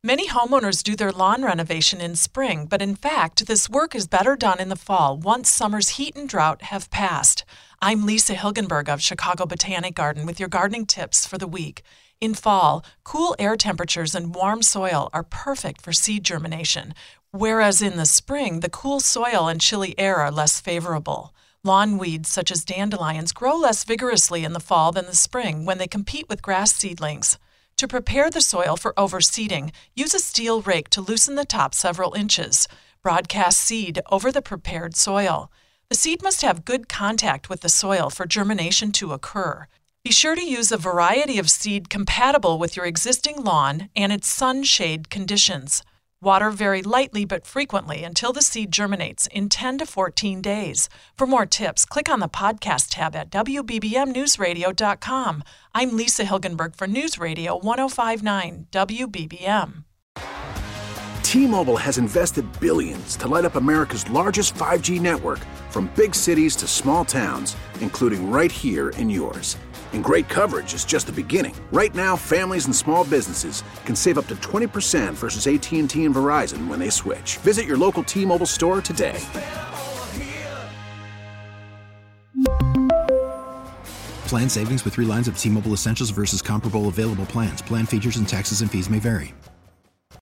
Many homeowners do their lawn renovation in spring, but in fact, this work is better done in the fall once summer's heat and drought have passed. I'm Lisa Hilgenberg of Chicago Botanic Garden with your gardening tips for the week. In fall, cool air temperatures and warm soil are perfect for seed germination, whereas in the spring, the cool soil and chilly air are less favorable. Lawn weeds such as dandelions grow less vigorously in the fall than the spring when they compete with grass seedlings. To prepare the soil for overseeding, use a steel rake to loosen the top several inches. Broadcast seed over the prepared soil. The seed must have good contact with the soil for germination to occur. Be sure to use a variety of seed compatible with your existing lawn and its sunshade conditions. Water very lightly but frequently until the seed germinates in 10 to 14 days. For more tips, click on the podcast tab at WBBMNewsRadio.com. I'm Lisa Hilgenberg for News Radio 105.9 WBBM. T-Mobile has invested billions to light up America's largest 5G network, from big cities to small towns, including right here in yours. And great coverage is just the beginning. Right now, families and small businesses can save up to 20% versus AT&T and Verizon when they switch. Visit your local T-Mobile store today. Plan savings with 3 lines of T-Mobile Essentials versus comparable available plans. Plan features and taxes and fees may vary.